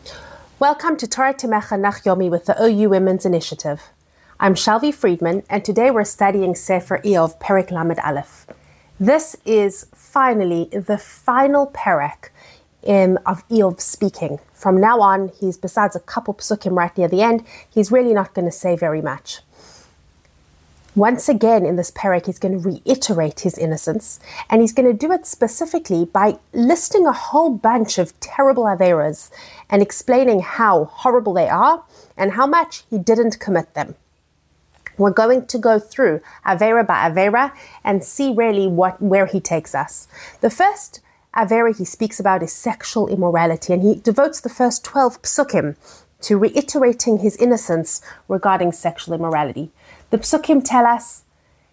Welcome to Torah Timecha Nach Yomi with the OU Women's Initiative. I'm Shalvi Friedman, and today we're studying Sefer Eov, Perek Lamed Aleph. This is finally the final Perek of Eov speaking. From now on, he's, besides a couple psukim right near the end, he's really not going to say very much. Once again in this Perek, he's going to reiterate his innocence, and he's going to do it specifically by listing a whole bunch of terrible averas and explaining how horrible they are and how much he didn't commit them. We're going to go through avera by avera and see really where he takes us. The first avera he speaks about is sexual immorality, and he devotes the first 12 psukim to reiterating his innocence regarding sexual immorality. The psukim tell us,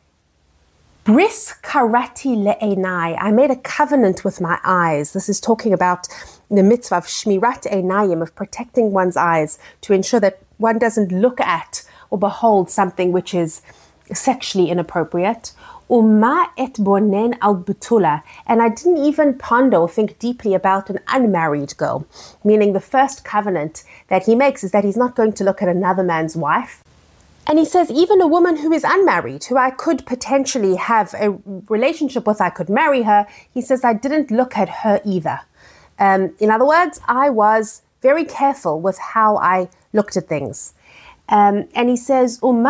Bris karati le'enai, I made a covenant with my eyes. This is talking about the mitzvah of shmirat einayim, of protecting one's eyes to ensure that one doesn't look at or behold something which is sexually inappropriate. Uma et bonen al betula, and I didn't even ponder or think deeply about an unmarried girl, meaning the first covenant that he makes is that he's not going to look at another man's wife. And he says, even a woman who is unmarried, who I could potentially have a relationship with, I could marry her, he says, I didn't look at her either. In other words, I was very careful with how I looked at things. And he says, and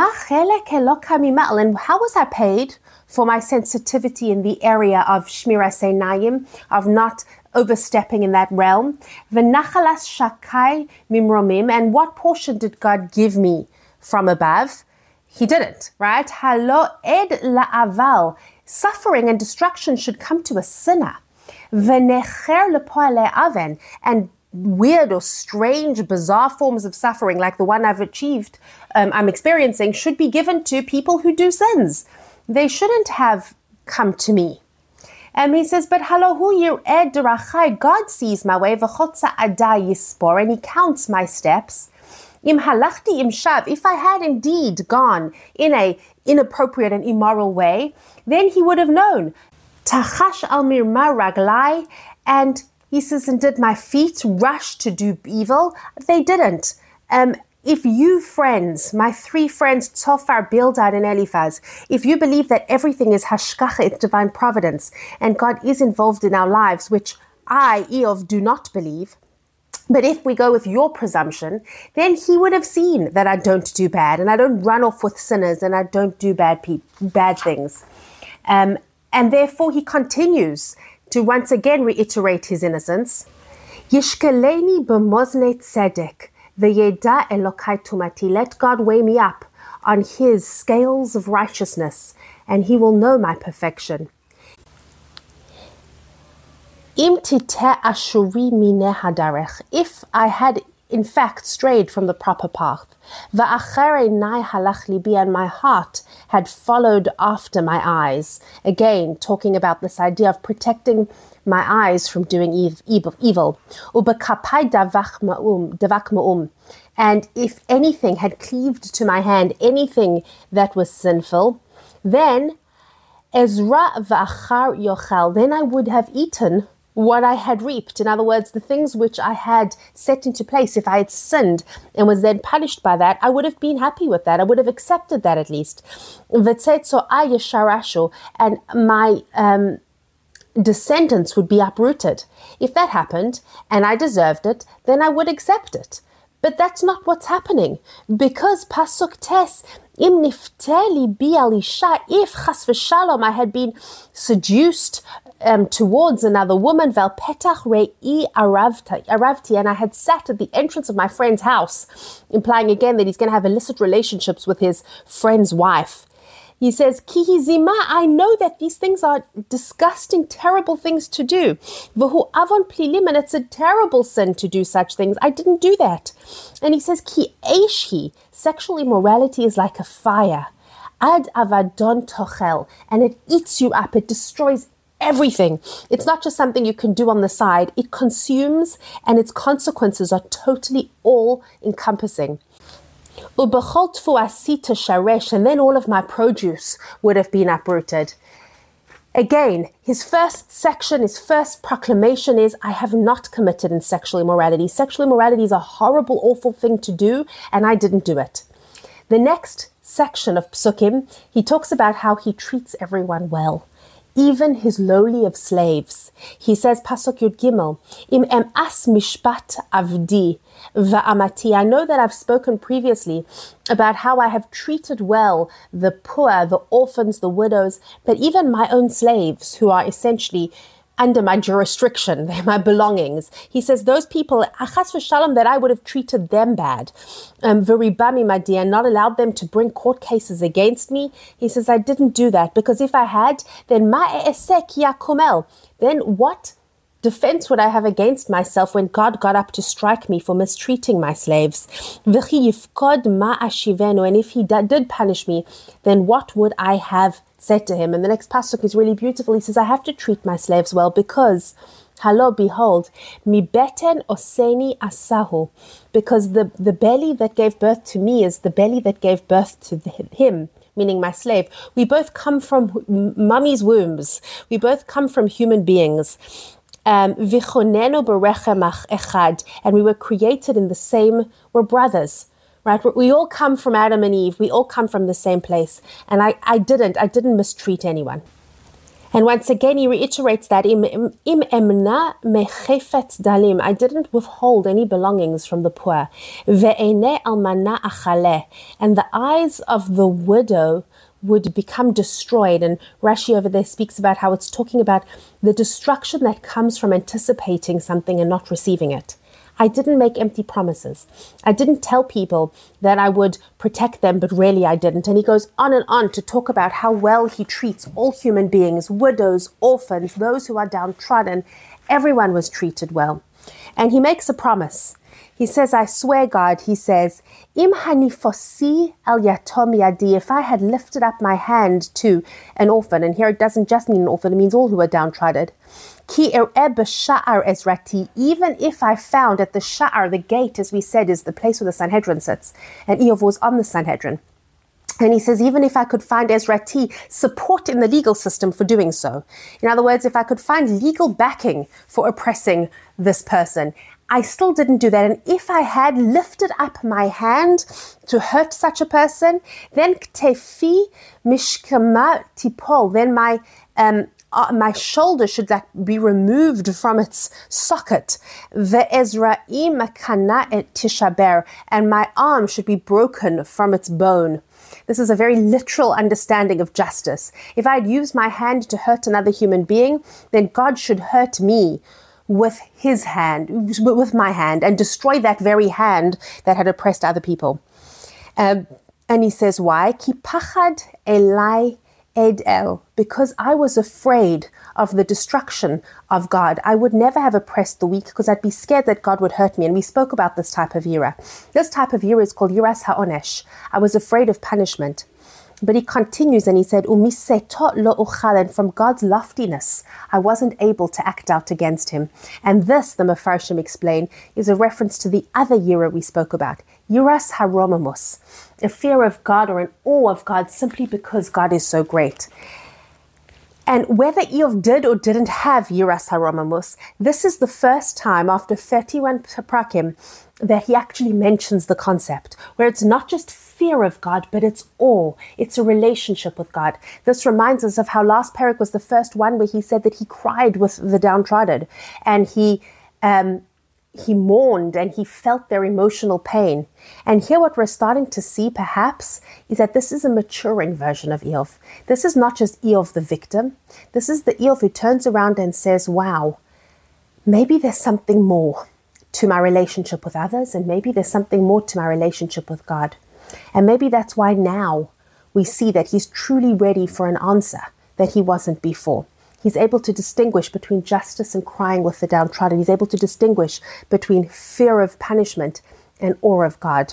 how was I paid for my sensitivity in the area of shmiras einayim, of not overstepping in that realm? V'nachalas shakai mimromim, and what portion did God give me from above? He didn't, right? Halo ed la'aval, suffering and destruction should come to a sinner. V'necher lepoale aven, and weird or strange, bizarre forms of suffering like the one I'm experiencing, should be given to people who do sins. They shouldn't have come to me. He says, but halohu yir'ed derachai, God sees my way, v'chotza adai yispor, and he counts my steps. Im halachti im shav, if I had indeed gone in a inappropriate and immoral way, then he would have known. Tachash al mirma raglai, and he says, and did my feet rush to do evil? They didn't. If you friends, my three friends, Tzofar, Bildad, and Eliphaz, if you believe that everything is hashkacha, it's divine providence, and God is involved in our lives, which I, Eov, do not believe, but if we go with your presumption, then he would have seen that I don't do bad, and I don't run off with sinners, and I don't do bad things. And therefore he continues to once again reiterate his innocence. Yishkeleni b'mozne tzedek, v'yeda Elokai tumati. Let God weigh me up on his scales of righteousness, and he will know my perfection. Im titeh ashuri mineh hadarech, if I had in fact strayed from the proper path, va'achere nai halach libi, and my heart had followed after my eyes. Again, talking about this idea of protecting my eyes from doing evil. Ubekapai davak ma'um, and if anything had cleaved to my hand, anything that was sinful, then Ezra va'achar yochal, then I would have eaten what I had reaped. In other words, the things which I had set into place, if I had sinned and was then punished by that, I would have been happy with that. I would have accepted that at least. And my descendants would be uprooted. If that happened and I deserved it, then I would accept it. But that's not what's happening, because pasuk tes, im nifteli bi alisha, if chas v'shalom I had been seduced towards another woman, vel petach rei aravti, and I had sat at the entrance of my friend's house, implying again that he's going to have illicit relationships with his friend's wife. He says, Ki zima, I know that these things are disgusting, terrible things to do. V'hu avon plilim, and it's a terrible sin to do such things. I didn't do that. And he says, Ki eishi, sexual immorality is like a fire. Ad avadon tochel, and it eats you up, it destroys everything. It's not just something you can do on the side. It consumes, and its consequences are totally all-encompassing. And then all of my produce would have been uprooted. Again, his first section, his first proclamation is, I have not committed in sexual immorality. Sexual immorality is a horrible, awful thing to do, and I didn't do it. The next section of Psukim, he talks about how he treats everyone well, even his lowly of slaves. He says, Pasuk Yud Gimel, Im em as mishpat avdi va'amati. I know that I've spoken previously about how I have treated well the poor, the orphans, the widows, but even my own slaves who are essentially under my jurisdiction, they're my belongings. He says those people, achas v'shalom, that I would have treated them bad, v'ribami madi, and not allowed them to bring court cases against me. He says I didn't do that, because if I had, then ma'esek yakumel, then what defense would I have against myself when God got up to strike me for mistreating my slaves? V'chi yifkod ma'ashivenu, and if he did punish me, then what would I have said to him? And the next pasuk is really beautiful. He says, I have to treat my slaves well because, halo, behold, mi beten oseni asahu, because the belly that gave birth to me is the belly that gave birth to him, meaning my slave. We both come from mummy's wombs. We both come from human beings. Vichonenu berechem echad, and we were created in the same, we're brothers. Right? We all come from Adam and Eve. We all come from the same place. And I didn't mistreat anyone. And once again, he reiterates that, im emna mechefet dalim, I didn't withhold any belongings from the poor. Ve'ene almana achale, and the eyes of the widow would become destroyed. And Rashi over there speaks about how it's talking about the destruction that comes from anticipating something and not receiving it. I didn't make empty promises. I didn't tell people that I would protect them, but really I didn't. And he goes on and on to talk about how well he treats all human beings, widows, orphans, those who are downtrodden. Everyone was treated well. And he makes a promise. He says, I swear, God, he says, Im hanifosi el yatom yadi, if I had lifted up my hand to an orphan, and here it doesn't just mean an orphan, it means all who are downtrodden. Ki b'sha'ar ezrati, even if I found at the sha'ar, the gate, as we said, is the place where the Sanhedrin sits, and Eov was on the Sanhedrin. And he says, even if I could find Ezrati support in the legal system for doing so, in other words, if I could find legal backing for oppressing this person, I still didn't do that. And if I had lifted up my hand to hurt such a person, then ktefi mishkama tipol, then my shoulder should be removed from its socket. Ve'ezra'i makana et tishaber, and my arm should be broken from its bone. This is a very literal understanding of justice. If I had used my hand to hurt another human being, then God should hurt me with his hand, with my hand, and destroy that very hand that had oppressed other people. And he says, why? Ki pachad elai ed el, because I was afraid of the destruction of God. I would never have oppressed the weak because I'd be scared that God would hurt me. And we spoke about this type of yira. This type of yira is called yiras ha'onesh. I was afraid of punishment. But he continues and he said, Umisetot lo uchal, and from God's loftiness, I wasn't able to act out against him. And this, the Mefarshim explain, is a reference to the other yira we spoke about, yiras haromamus, a fear of God or an awe of God simply because God is so great. And whether Eov did or didn't have yiras haromamus, this is the first time after 31 prakim that he actually mentions the concept, where it's not just fear of God, but it's awe. It's a relationship with God. This reminds us of how last parak was the first one where he said that he cried with the downtrodden, and he mourned and he felt their emotional pain. And here what we're starting to see perhaps is that this is a maturing version of Eov. This is not just Eov the victim. This is the Eov who turns around and says, wow, maybe there's something more to my relationship with others, and maybe there's something more to my relationship with God. And maybe that's why now we see that he's truly ready for an answer that he wasn't before. He's able to distinguish between justice and crying with the downtrodden. He's able to distinguish between fear of punishment and awe of God.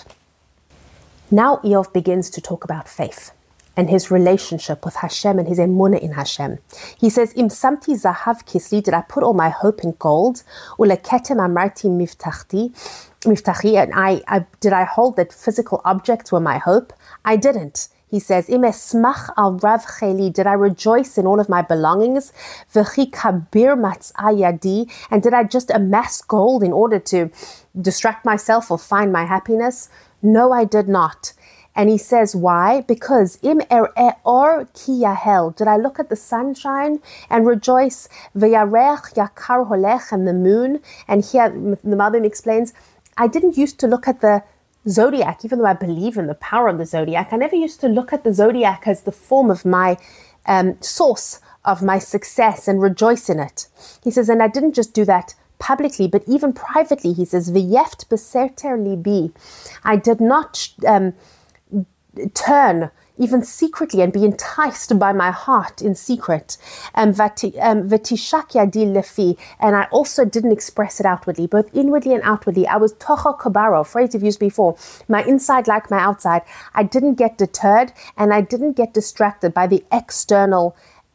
Now Eov begins to talk about faith and his relationship with Hashem and his emunah in Hashem. He says, Im samti zahav kisli, did I put all my hope in gold? Uleketem amarti miftachi, and did I hold that physical objects were my hope? I didn't. He says, Im esmach al rav cheli, did I rejoice in all of my belongings? V'chi kabir matzah yadi, and did I just amass gold in order to distract myself or find my happiness? No, I did not. And he says, why? Because im or ki yahel, did I look at the sunshine and rejoice? V'yarech yakar holech, and the moon. And here the Malbim explains, I didn't used to look at the zodiac, even though I believe in the power of the zodiac. I never used to look at the zodiac as the form of my source of my success and rejoice in it. He says, and I didn't just do that publicly, but even privately. He says, v'yeft beserter libi, I did not turn even secretly and be enticed by my heart in secret. V'tishak yadi lefi, and I also didn't express it outwardly, both inwardly and outwardly. I was tocha kabaro, phrase you've used before, my inside like my outside. I didn't get deterred and I didn't get distracted by the external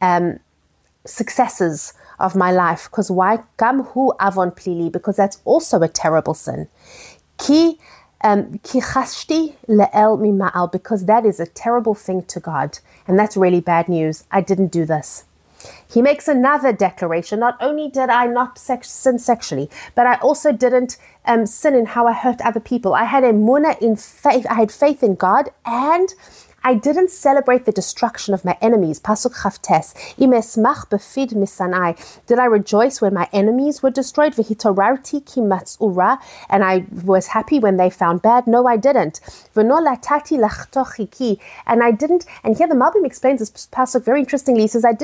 successes of my life. Because why? Gam hu avon plili, because that's also a terrible sin. Ki chashti le'el mima'al, because that is a terrible thing to God. And that's really bad news. I didn't do this. He makes another declaration. Not only did I not sin sexually, but I also didn't sin in how I hurt other people. I had emunah in faith. I had faith in God, and I didn't celebrate the destruction of my enemies. Pasuk Chavtes. Im esmach befid misanai. Did I rejoice when my enemies were destroyed? V'hitorarti ki matzura. And I was happy when they found bad? No, I didn't. V'no latati lachtochiki. And I didn't. And here the Malbim explains this pasuk very interestingly. He says, I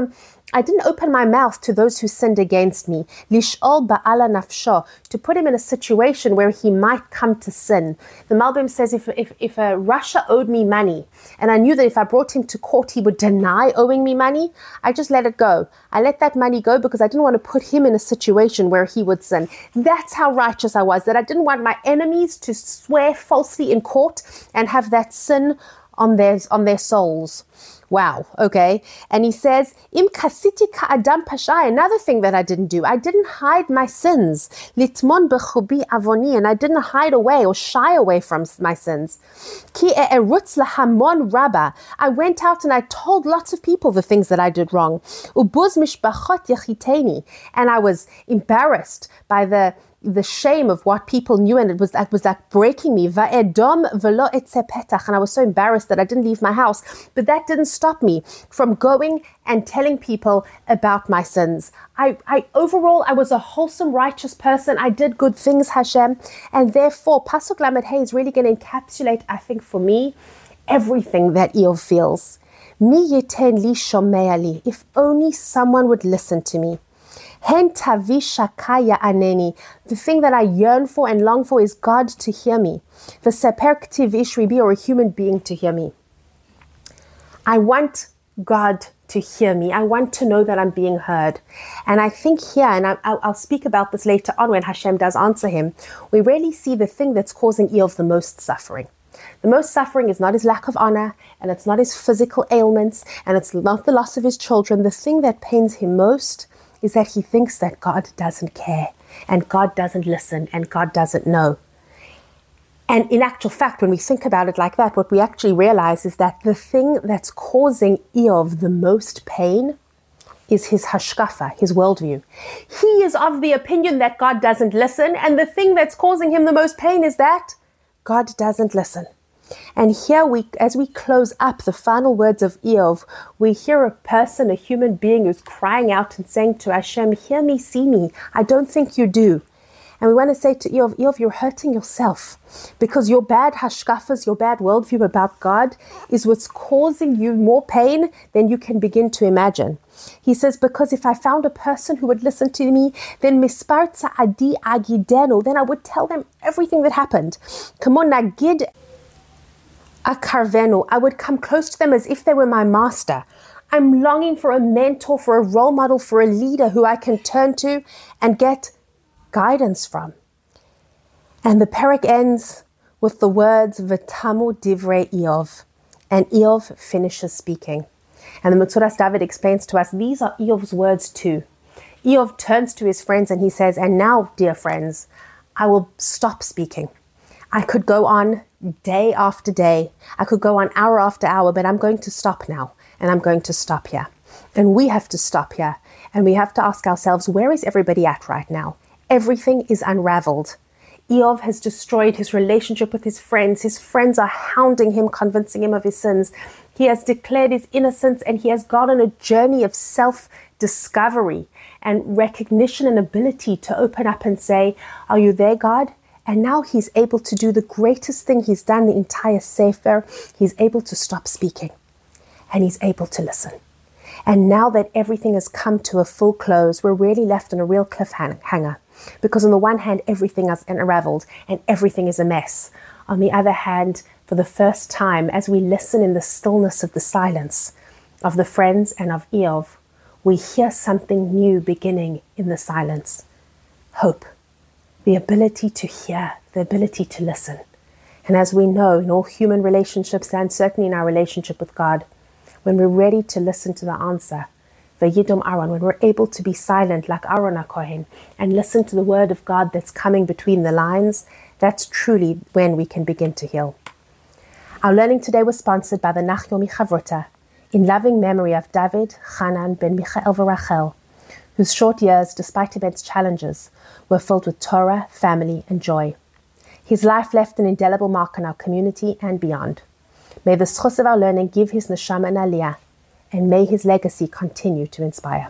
didn't open my mouth to those who sinned against me. Lish'ol ba'ala nafsho, to put him in a situation where he might come to sin. The Malbim says, if Russia owed me money, and I knew that if I brought him to court, he would deny owing me money, I just let it go. I let that money go because I didn't want to put him in a situation where he would sin. That's how righteous I was, that I didn't want my enemies to swear falsely in court and have that sin on their souls. Wow, okay. And he says, Im kasiti ka'adam pashai, another thing that I didn't do. I didn't hide my sins. Litmon bechubi avoni, and I didn't hide away or shy away from my sins. Ki e'erutz lahamon rabba, I went out and I told lots of people the things that I did wrong. Ubuz mishbachot yachiteni, and I was embarrassed by the shame of what people knew, and it was like breaking me. Va'edom velo etze petach, and I was so embarrassed that I didn't leave my house. But that didn't stop me from going and telling people about my sins. Overall, I was a wholesome, righteous person. I did good things, Hashem, and therefore, Pasuk Lamed Hey is really going to encapsulate, I think, for me, everything that Eov feels. Mi yiten li shomea li, if only someone would listen to me. Hen tavi shakaya aneni. The thing that I yearn for and long for is God to hear me. The seper ktivish ribi, or a human being to hear me. I want God to hear me. I want to know that I'm being heard. And I think here, and I'll speak about this later on when Hashem does answer him, we really see the thing that's causing Eov the most suffering. The most suffering is not his lack of honor, and it's not his physical ailments, and it's not the loss of his children. The thing that pains him most is that he thinks that God doesn't care, and God doesn't listen, and God doesn't know. And in actual fact, when we think about it like that, what we actually realize is that the thing that's causing Eov the most pain is his hashkafa, his worldview. He is of the opinion that God doesn't listen, and the thing that's causing him the most pain is that God doesn't listen. And here as we close up the final words of Eov, we hear a person, a human being who's crying out and saying to Hashem, hear me, see me. I don't think you do. And we want to say to Eov, you're hurting yourself, because your bad hashkafas, your bad worldview about God is what's causing you more pain than you can begin to imagine. He says, because if I found a person who would listen to me, then mispar tza'adi agidenu, then I would tell them everything that happened. Kamo nagid akarvenu, I would come close to them as if they were my master. I'm longing for a mentor, for a role model, for a leader who I can turn to and get guidance from. And the parak ends with the words V'tamu divrei Eov, and Eov finishes speaking. And the Metzudas David explains to us, these are Eov's words too. Eov turns to his friends and he says, and now, dear friends, I will stop speaking. I could go on day after day. I could go on hour after hour, but I'm going to stop now, and I'm going to stop here. And we have to stop here, and we have to ask ourselves, where is everybody at right now? Everything is unraveled. Eov has destroyed his relationship with his friends. His friends are hounding him, convincing him of his sins. He has declared his innocence, and he has gone on a journey of self-discovery and recognition and ability to open up and say, are you there, God? And now he's able to do the greatest thing he's done the entire Sefer. He's able to stop speaking, and he's able to listen. And now that everything has come to a full close, we're really left on a real cliffhanger. Because on the one hand, everything is unraveled and everything is a mess. On the other hand, for the first time, as we listen in the stillness of the silence of the friends and of Eov, we hear something new beginning in the silence. Hope. The ability to hear, the ability to listen. And as we know, in all human relationships, and certainly in our relationship with God, when we're ready to listen to the answer, Vayidom Aaron, when we're able to be silent like Aaron HaKohen and listen to the word of God that's coming between the lines, that's truly when we can begin to heal. Our learning today was sponsored by the Nach Yomi Chavruta, in loving memory of David Hanan ben Michael Rachel, whose short years, despite immense challenges, were filled with Torah, family, and joy. His life left an indelible mark on our community and beyond. May the schus of our learning give his neshama an aliyah, and may his legacy continue to inspire.